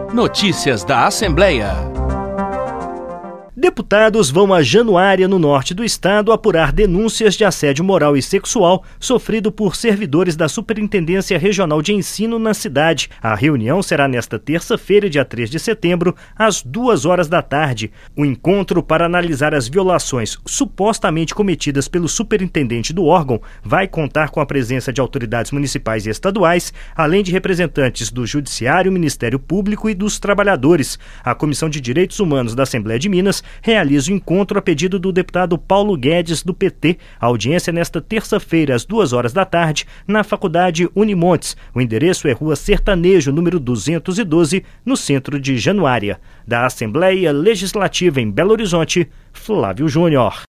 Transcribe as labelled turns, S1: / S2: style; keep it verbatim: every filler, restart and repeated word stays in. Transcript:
S1: Notícias da Assembleia.
S2: Deputados vão a Januária, no norte do estado, apurar denúncias de assédio moral e sexual sofrido por servidores da Superintendência Regional de Ensino na cidade. A reunião será nesta terça-feira, dia três de setembro, às duas horas da tarde. O encontro para analisar as violações supostamente cometidas pelo superintendente do órgão vai contar com a presença de autoridades municipais e estaduais, além de representantes do Judiciário, Ministério Público e dos trabalhadores. A Comissão de Direitos Humanos da Assembleia de Minas realiza o encontro a pedido do deputado Paulo Guedes, do P T. A audiência é nesta terça-feira, às duas horas da tarde, na Faculdade Unimontes. O endereço é Rua Sertanejo, número duzentos e doze, no centro de Januária. Da Assembleia Legislativa em Belo Horizonte, Flávio Júnior.